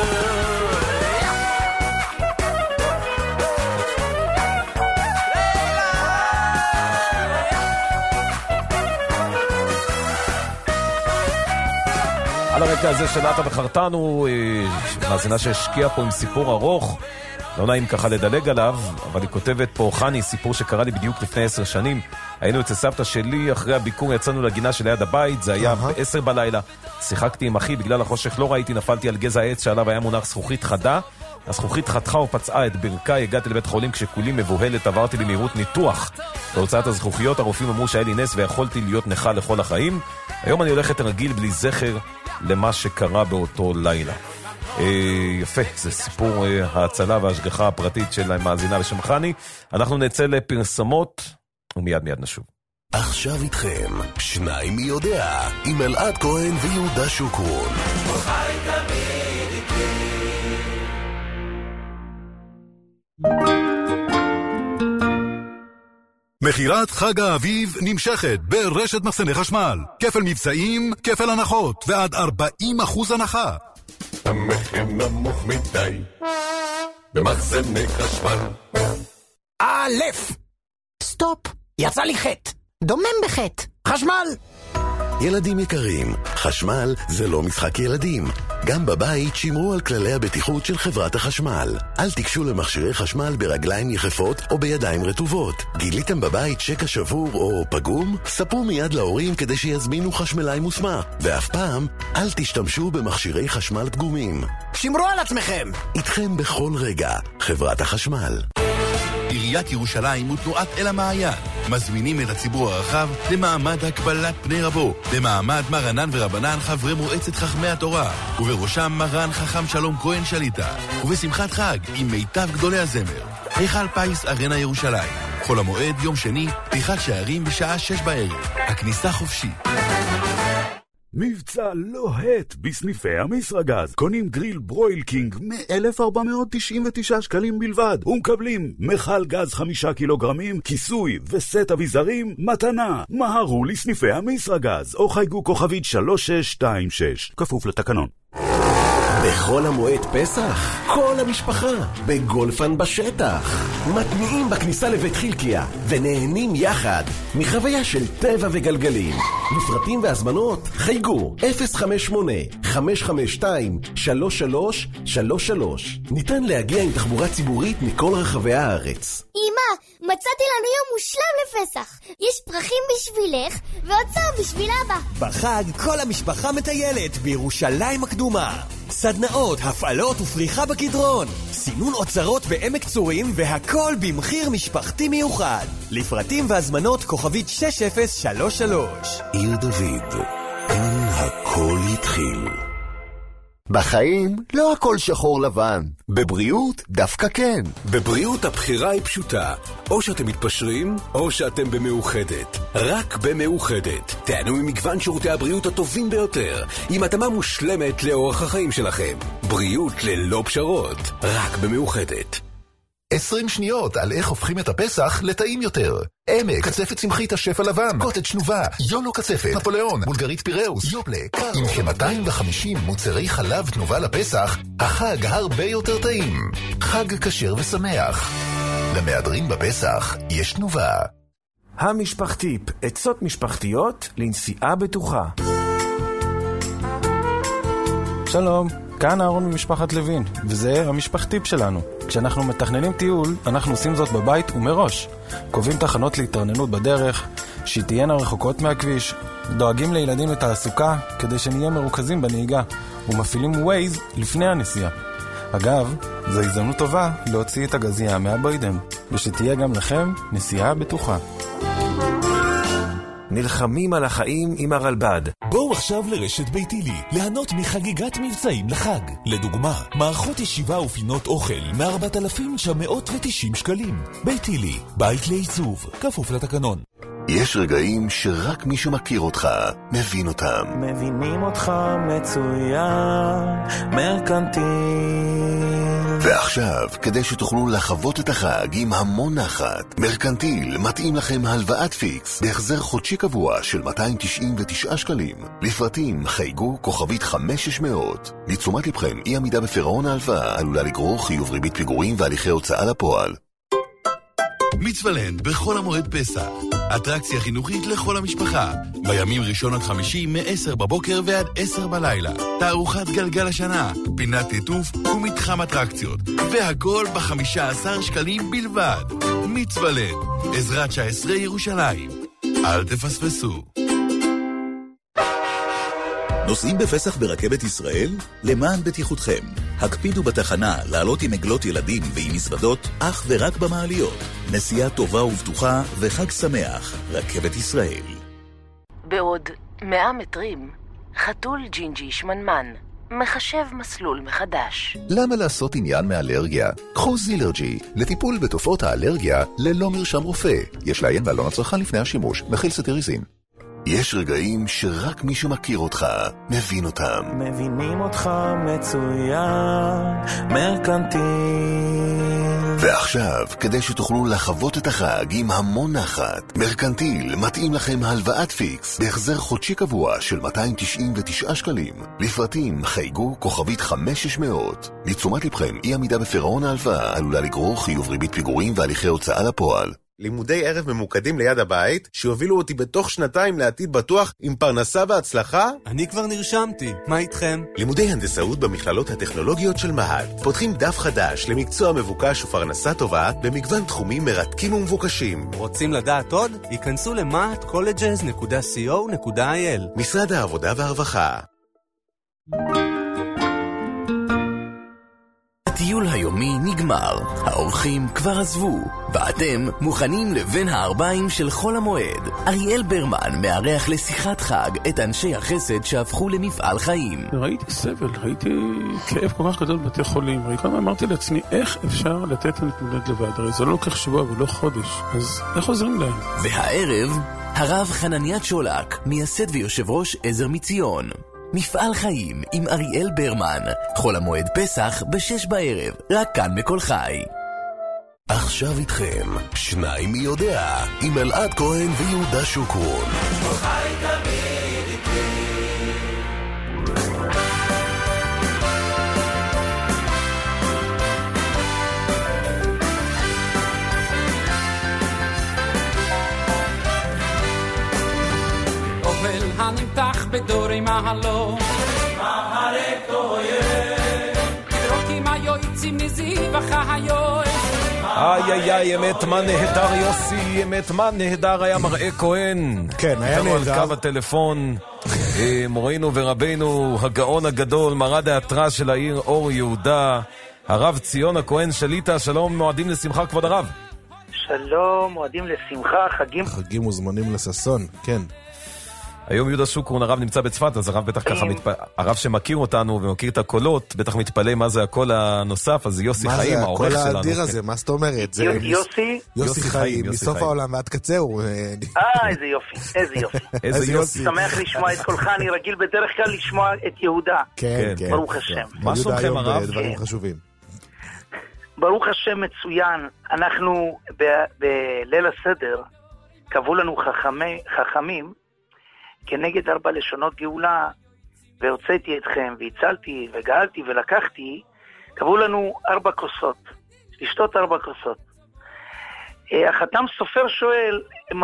על הרקע הזה של נטע וחרטנו, מאזינה שהשקיעה פה עם סיפור ארוך, לא נעים ככה לדלג עליו, אבל היא כותבת פה, חני, סיפור שקרה לי בדיוק לפני 10 שנים. היינו אצל סבתא שלי, אחרי הביקור יצאנו לגינה של ליד הבית, זה היה ב-10 בלילה. שיחקתי עם אחי, בגלל החושך לא ראיתי, נפלתי על גזע העץ שעליו היה מונח זכוכית חדה. הזכוכית חתכה ופצעה את ברכה, הגעתי לבית חולים כשכולי מבוהלת, עברתי במהירות ניתוח. בהוצאת הזכוכיות הרופאים אמרו שהיה לי נס ויכולתי להיות נכה לכל החיים. היום אני הולכת רגיל בלי זכר למה שקרה באותו לילה. יפה, זה סיפור ההצלה וההשגחה הפרטית של המאזינה בשם חני. אנחנו נצא לפרסמות ומיד נשוב. עכשיו איתכם, שניים מי יודע, עם אלעד כהן ויהודה שוקרון. חי תמיד איתי. מחירת חג האביב נמשכת ברשת מחסני חשמל. כפל מבצעים, כפל הנחות ועד 40% הנחה. המחיר נמוך מדי במחסני חשמל. סטופ, יצא לי חטא. דומם בחטא. חשמל. ילדים יקרים, חשמל זה לא משחק ילדים. גם בבית שמרו על כללי הבטיחות של חברת החשמל. אל תיגשו למכשירי חשמל ברגליים יחפות או בידיים רטובות. גיליתם בבית שקע שבור או פגום? ספרו מיד להורים כדי שיזמינו חשמלאי מוסמך. ואף פעם, אל תשתמשו במכשירי חשמל פגומים. שמרו על עצמכם. איתכם בכל רגע, חברת החשמל. עיריית ירושלים ותנועת אל המעיין מזמינים את הציבור הרחב למעמד הקבלת פני רבו במעמד מרנן ורבנן חברי מועצת חכמי התורה ובראשם מרן חכם שלום כהן שליטה ובשמחת חג עם מיטב גדולי הזמר היכל פייס ארנה ירושלים. חול המועד יום שני, פתיחת שערים בשעה 6 בערב. הכניסה חופשית. מבצע לוהט בסניפי המסרגז. קונים גריל ברויל קינג מ-1,499 שקלים בלבד ומקבלים מחל גז 5 קילוגרמים, כיסוי וסט אביזרים מתנה. מהרו לסניפי המסרגז או חייגו כוכבית 3626 כפוף לתקנון. בכל המועד פסח, כל המשפחה בגולפן בשטח. מתניעים בכניסה לבית חילקיה ונהנים יחד מחוויה של טבע וגלגלים. לפרטים והזמנות חייגו 058-552-3333. ניתן להגיע עם תחבורה ציבורית מכל רחבי הארץ. אמא, מצאתי לנו יום מושלם לפסח. יש פרחים בשבילך ועוצר בשביל אבא. בחג כל המשפחה מטיילת בירושלים הקדומה. סדנאות, הפעלות ופריחה בקדרון. סינון אוצרות בעמק צורים והכל במחיר משפחתי מיוחד. לפרטים והזמנות כוכבית 6033. עיר דוד, כאן הכל התחיל. בחיים לא הכל שחור לבן. בבריאות דווקא כן. בבריאות הבחירה היא פשוטה. או שאתם מתפשרים, או שאתם במאוחדת. רק במאוחדת. תענו ממגוון שירותי הבריאות הטובים ביותר. עם התאמה מושלמת לאורח החיים שלכם. בריאות ללא פשרות. רק במאוחדת. 20 שניות על איך הופכים את הפסח לטעים יותר. עמק, קצפת צמחית השף הלבן, קוטג' שנובה, יולו קצפת, נפוליאון, בולגרית פיראוס, יופלה, קר. עם כ-250 מוצרי חלב תנובה לפסח, החג הרבה יותר טעים. חג כשר ושמח. למהדרין בפסח יש תנובה. המשפחתיפ, עצות משפחתיות לנסיעה בטוחה. שלום, כאן אהרון ממשפחת לוין, וזה המשפחתיפ שלנו. כשאנחנו מתכננים טיול, אנחנו עושים זאת בבית ומראש. קובעים תחנות להתארגנות בדרך, שתהיינה רחוקות מהכביש, דואגים לילדים לתעסוקה כדי שנהיה מרוכזים בנהיגה, ומפעילים ווייז לפני הנסיעה. אגב, זו הזדמנות טובה להוציא את הגזייה מהבוידם, ושתהיה גם לכם נסיעה בטוחה. נלחמים על החיים עם הרלב"ד. בואו עכשיו לרשת ביתילי, ליהנות מחגיגת מבצעים לחג. לדוגמה, מערכות ישיבה ופינות אוכל מ-4,990 שקלים. ביתילי, בית לעיצוב, כפוף לתקנון. יש רגעים שרק מי שמכיר אותך מבין אותם. מבינים אותך מצוין, מרקנטיל. ועכשיו, כדי שתוכלו לחוות את החג עם המון נחת, מרקנטיל מתאים לכם הלוואת פיקס בהחזר חודשי קבוע של 299 שקלים. לפרטים חייגו כוכבית 5600. לתשומת לבכם, אי עמידה בפירעון ההלוואה עלולה לגרור חיוב ריבית פיגורים והליכי הוצאה לפועל. מצוולנד בחול המועד פסח, אטרקציה חינוכית לכל המשפחה, בימים ראשון עד חמישי מ-10 בבוקר ועד 10 בלילה, תערוכת גלגל השנה, פינת ליטוף ומתחם אטרקציות, והכל ב-15 שקלים בלבד. מצוולנד, עזרת 19 ירושלים, אל תפספסו. נוסעים בפסח ברכבת ישראל? למען בטיחותכם. הקפידו בתחנה לעלות עם עגלות ילדים ועם מזוודות אך ורק במעליות. נסיעה טובה ובטוחה וחג שמח. רכבת ישראל. בעוד 100 מטרים, חתול ג'ינג'י שמנמן מחשב מסלול מחדש. למה לעשות עניין מאלרגיה? קחו זילרג'י, לטיפול בתופעות האלרגיה ללא מרשם רופא. יש לעיין בעלון הצרכן לפני השימוש, מכיל סטריזין. יש רגעים שרק מי שמכיר אותך מבין אותם. מבינים אותך מצוין, מרקנטיל. ועכשיו, כדי שתוכלו לחוות את החג עם המון נחת, מרקנטיל מתאים לכם הלוואת פיקס בהחזר חודשי קבוע של 299 שקלים. לפרטים חייגו כוכבית 5600. לתשומת לבכם, אי עמידה בפירעון ההלוואה עלולה לגרור חיוב ריבית פיגורים והליכי הוצאה לפועל. לימודי ערב ממוקדים ליד הבית, שיובילו אותי בתוך שנתיים לעתיד בטוח עם פרנסה והצלחה? אני כבר נרשמתי, מה איתכם? לימודי הנדסאות במכללות הטכנולוגיות של מהט. פותחים דף חדש למקצוע מבוקש ופרנסה טובה במגוון תחומים מרתקים ומבוקשים. רוצים לדעת עוד? ייכנסו ל-mathcolleges.co.il. משרד העבודה והרווחה. הטיול היומי נגמר, האורחים כבר עזבו, ואתם מוכנים לבין הערביים של חול המועד. אריאל ברמן מארח לשיחת חג את אנשי החסד שהפכו למפעל חיים. ראיתי סבל, ראיתי כאב כל כך גדול בבתי חולים, כמה אמרתי לעצמי, איך אפשר לתת להתמודד לבד? הרי זה לא לוקח שבוע ולא חודש, אז איך עוזרים להם? והערב, הרב חנניית שולק, מייסד ויושב ראש עזר מציון. מפעל חיים עם אריאל ברמן, חול המועד פסח ב-6 בערב, רק כאן בכל חי. עכשיו איתכם, שניים מי יודע, עם אלעד כהן ויהודה שוקרון. חי תמיד איתי. אוכל הנמתח בדורי מהלום, מהרי כהן, כדרוקים היועצים נזיב החיון. איי איי איי, אמת מה נהדר יוסי, אמת מה נהדר היה מראה כהן. כן, היה נהדר. איתנו על קו הטלפון, מורינו ורבינו, הגאון הגדול, מרד האתרס של העיר אור יהודה, הרב ציון הכהן שליטה. שלום, מועדים לשמחה כבוד הרב. שלום, מועדים לשמחה, חגים וזמנים לששון, כן. היום יהודה שוקרון, הרב נמצא בצפת, אז הרב בטח ככה הרב שמכיר אותנו ומכיר את הקולות, בטח מתפלא מה זה הקול הנוסף, אז יוסי חיים, העורך שלנו. מה זה הקול האדיר הזה? מה זאת אומרת? יוסי חיים, מסוף העולם ועד קצהו. איזה יופי, איזה יופי. שמח לשמוע את קולך, אני רגיל בדרך כלל לשמוע את יהודה. כן, כן. ברוך השם. מה שומכם הרב? דברים חשובים. ברוך השם מצוין. אנחנו בליל הסדר, קבעו לנו חכמים, כנגד 4 לשונות גאולה, והוצאתי אתכם, והצלתי, וגאלתי, ולקחתי, קבעו לנו 4 כוסות, לשתות 4 כוסות. החתם סופר שואל,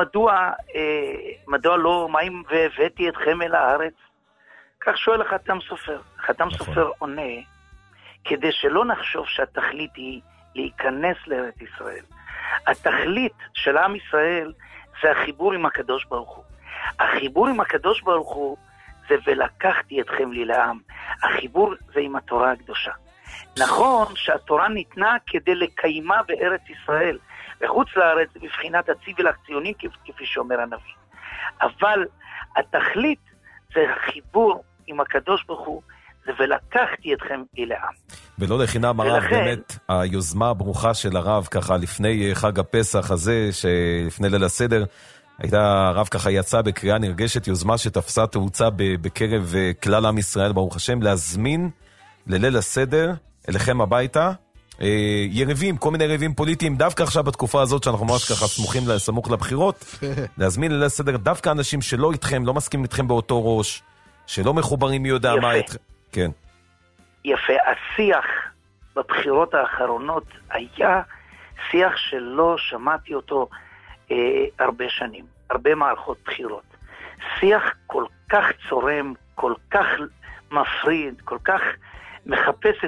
מדוע לא, מה אם והבאתי אתכם אל הארץ? כך שואל החתם סופר. החתם סופר עונה, כדי שלא נחשוב שהתכלית היא להיכנס לארץ ישראל. התכלית של עם ישראל זה החיבור עם הקדוש ברוך הוא. החיבור עם הקדוש ברוך הוא זה ולקחתי אתכם לי לעם. החיבור זה עם התורה הקדושה. נכון שהתורה ניתנה כדי לקיימה בארץ ישראל, וחוץ לארץ בבחינת הציווי לציונים כפי שאומר הנביא. אבל התכלית זה החיבור עם הקדוש ברוך הוא, זה ולקחתי אתכם לי לעם. ולא לחינם הרב, באמת היוזמה הברוכה של הרב ככה לפני חג הפסח הזה, שלפני ליל הסדר, הרב ככה יצא בקריאה נרגשת, יוזמה שתפסה תאוצה בקרב כלל עם ישראל, ברוך השם, להזמין לליל הסדר אליכם הביתה, יריבים, כל מיני יריבים פוליטיים, דווקא עכשיו בתקופה הזאת שאנחנו ממש ככה סמוך לבחירות, להזמין לליל הסדר דווקא אנשים שלא איתכם, לא מסכים איתכם באותו ראש, שלא מחוברים מי יודע מה איתכם. כן. יפה, השיח בבחירות האחרונות היה שיח שלא שמעתי אותו הרבה שנים, הרבה מערכות בחירות. שיח כל כך צורם, כל כך מפריד, כל כך מחפש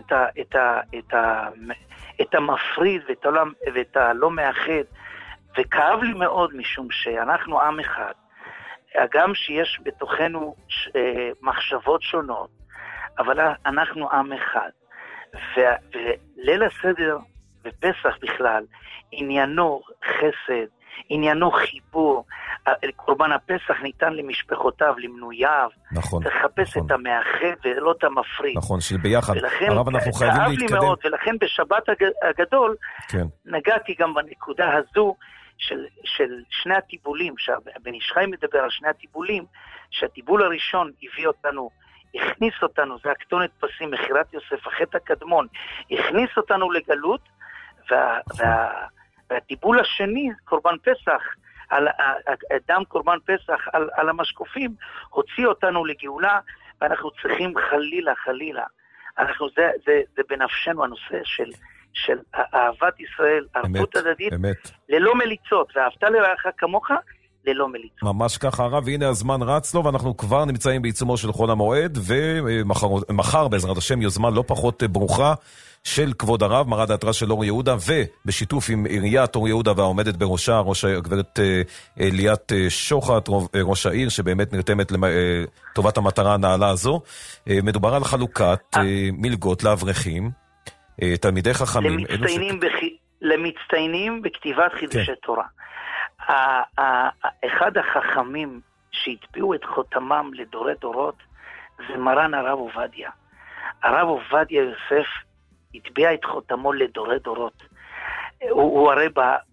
את המפריד ואת הלא מאחד, וכאב לי מאוד משום שאנחנו עם אחד, גם שיש בתוכנו מחשבות שונות, אבל אנחנו עם אחד. וליל הסדר ופסח בכלל, עניינו חסד, עניינו חיבור. קורבן הפסח ניתן למשפחותיו, למנוייו. נכון. לחפש את המאחד ולא את המפריד. נכון, שביחד. הרב, אנחנו חייבים להתקדם. כאב לי מאוד, ולכן בשבת הגדול, כן. נגעתי גם בנקודה הזו, של שני הטיבולים, שבן איש חי מדבר על שני הטיבולים, שהטיבול הראשון הביא אותנו, הכניס אותנו, זה הכתונת פסים, מחירת יוסף, החטא הקדמון, הכניס אותנו לגלות, והטיבול השני, קורבן פסח, דם קורבן פסח על המשקופים, הוציא אותנו לגאולה, ואנחנו צריכים חלילה, זה בנפשנו הנושא של אהבת ישראל, ערבות הדדית, ללא מליצות, ואהבת לרעך כמוך, ללא מליצות. ממש ככה הרב, והנה הזמן רץ לו, ואנחנו כבר נמצאים בעיצומו של חול המועד, ומחר בעזרת השם יוזמה לא פחות ברוכה של כבוד הרב, מרא דאתרא של אור יהודה, ובשיתוף עם עיריית אור יהודה והעומדת בראשה, הגברת ליאת שוחט, ראש העיר, שבאמת נרתמת לטובת המטרה הנעלה הזו. מדובר על חלוקת מלגות לאברכים, תלמידי חכמים, למצטיינים בכתיבת חידושי תורה. אחד החכמים שהטביעו את חותמם לדורי דורות זה מרן הרב עובדיה. הרב עובדיה יוסף הטביע את חותמו לדורי דורות. הוא הרי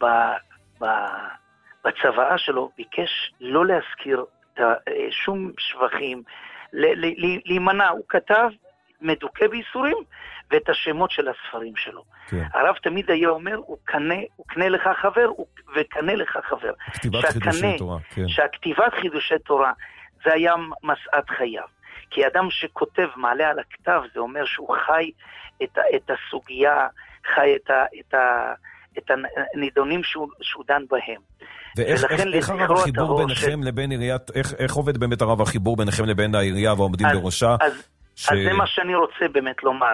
בצוואה שלו ביקש לא להזכיר שום שבחים, להימנע. הוא כתב מדוכא בייסורים ואת השמות של הספרים שלו. כן. הרב תמיד היה אומר, הוא קנה לך חבר, וקנה לך חבר. כתיבת חידושי תורה. כן. שהכתיבת חידושי תורה, זה היה מסעת חייו. כי אדם שכותב מעלה על הכתב, זה אומר שהוא חי את הסוגיה, חי את הנידונים שהוא דן בהם. ואיך הרב החיבור ביניכם לבין עיריית, איך עובד באמת הרב החיבור ביניכם לבין העירייה והעומדים בראשה? אז זה מה שאני רוצה באמת לומר,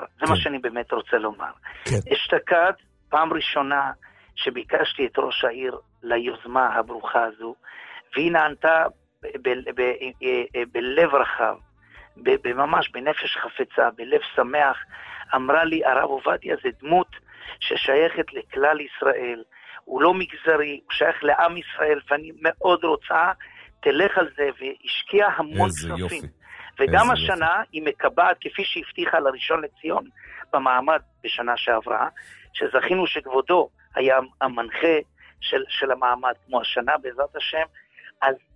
אשתקד, פעם ראשונה שביקשתי את ראש העיר ליוזמה הברוכה הזו, והיא נענתה בלב רחב, ממש בנפש חפצה, בלב שמח, אמרה לי, הרב עובדיה זה דמות ששייכת לכלל ישראל, הוא לא מגזרי, הוא שייך לעם ישראל, ואני מאוד רוצה, תלך על זה, והשקיע המון כספים. וגם השנה היא מקבעת, כפי שהבטיחה לראשון לציון במעמד בשנה שעברה, שזכינו שכבודו היה המנחה של המעמד כמו השנה בעזרת השם, אז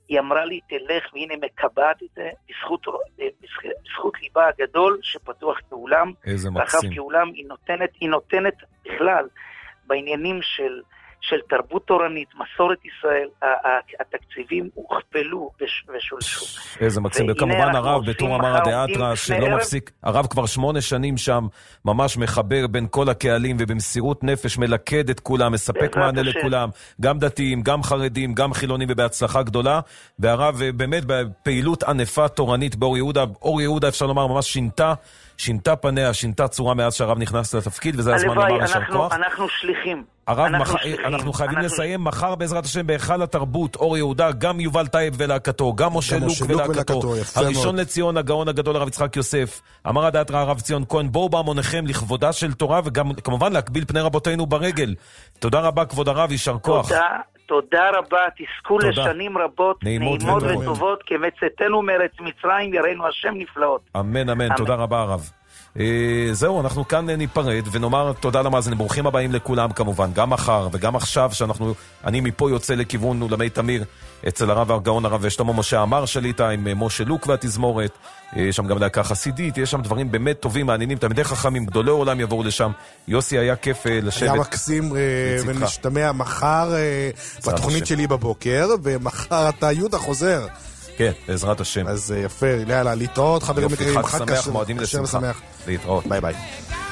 היא אמרה לי, תלך, והנה מקבעת את זה, בזכות ליבה הגדול שפתוח כאולם. איזה מקסים. כאולם היא נותנת בכלל, בעניינים של תרבות תורנית, מסורת ישראל, התקציבים הוכפלו ושולשו. איזה מקסים, וכמובן הרב בתור אמר הדאטרה שלא מפסיק, הרב כבר 8 שנים שם, ממש מחבר בין כל הקהלים ובמסירות נפש מלכד את כולם, מספק מענה לכולם, גם דתיים, גם חרדים, גם חילונים, ובהצלחה גדולה, והרב באמת בפעילות ענפה תורנית באור יהודה, אור יהודה אפשר לומר ממש שינתה פניה, שינתה צורה מאז שהרב נכנס לתפקיד, וזה הזמן לומר יישר כוח. אנחנו שליחים. הרב, אנחנו חייבים לסיים מחר בעזרת השם בהיכל התרבות, אור יהודה, גם יובל טייב ולהקתו, גם משה לוק ולהקתו, הראשון לציון, הגאון הגדול הרב יצחק יוסף, אמר הדאטרה הרב ציון כהן, בואו בהמוניכם לכבודה של תורה, וגם כמובן להקביל פני רבותינו ברגל. תודה רבה כבוד הרב, יישר כוח. תודה רבה, תזכו לשנים רבות, נעימות וטובות, כמצאתנו מארץ מצרים, יראינו השם נפלאות. אמן, אמן, תודה רבה הרב. זהו, אנחנו כאן ניפרד ונאמר תודה למאזינים, ברוכים הבאים לכולם כמובן, גם מחר וגם עכשיו אני מפה יוצא לכיוון אולמי תמיר אצל הרב הגאון הרב שלמה משה עמר שליטה עם משה לוק והתזמורת, יש שם גם להקה חסידית, יש שם דברים באמת טובים, מעניינים, תלמידי חכמים, גדולי עולם יבואו לשם. יוסי, היה כיף לשבת. היה מקסים ונשתמע מחר בתוכנית שלי בבוקר, ומחר אתה יהודה חוזר. כן, בעזרת השם. אז יפה, יאללה, להתראות, חברים יקרים, חג שמח, מועדים לשמחה. להתראות. ביי ביי.